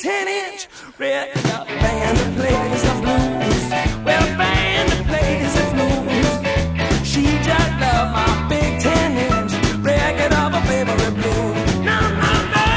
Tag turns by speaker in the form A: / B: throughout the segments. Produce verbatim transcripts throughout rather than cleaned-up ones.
A: ten inch record up band that plays the blues. Well, a band that plays the blues. She just loved my big ten inch record of her favorite blues. No, no,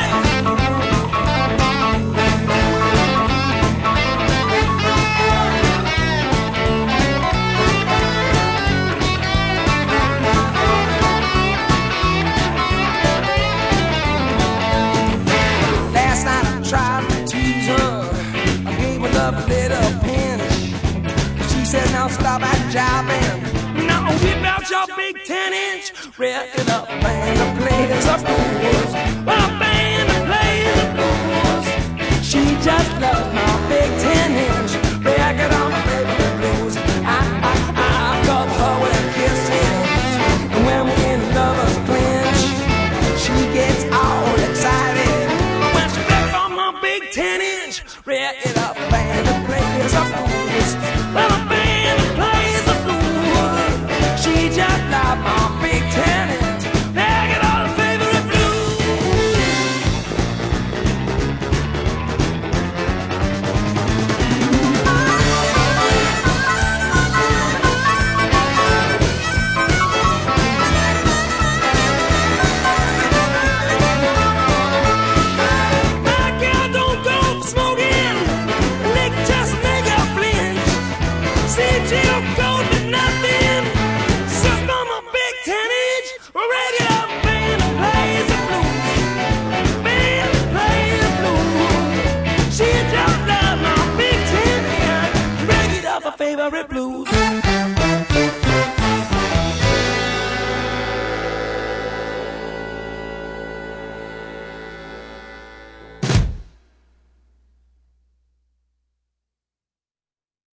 A: last night I tried to tease her. I gave her love a little pinch. She said, now stop at jiving. Now whip out your big ten inch record up band that plays the blues. Well, a band that plays the blues. She just loves my big ten inch record on my favorite blues. I, I, I cover her with kisses, and when we're in lovers clinch, she gets all excited when she rips on my big ten inch record up band that plays the blues. Well, a band that plays the blues. She just loves my big ten inch record on her favorite blues. My girl don't go for smoking, lick just make her flinch. See, she'll go to nothing, just on my big ten inch record up band that plays the blues. Band that plays the blues. She just loves my big ten inch record of her favorite blues.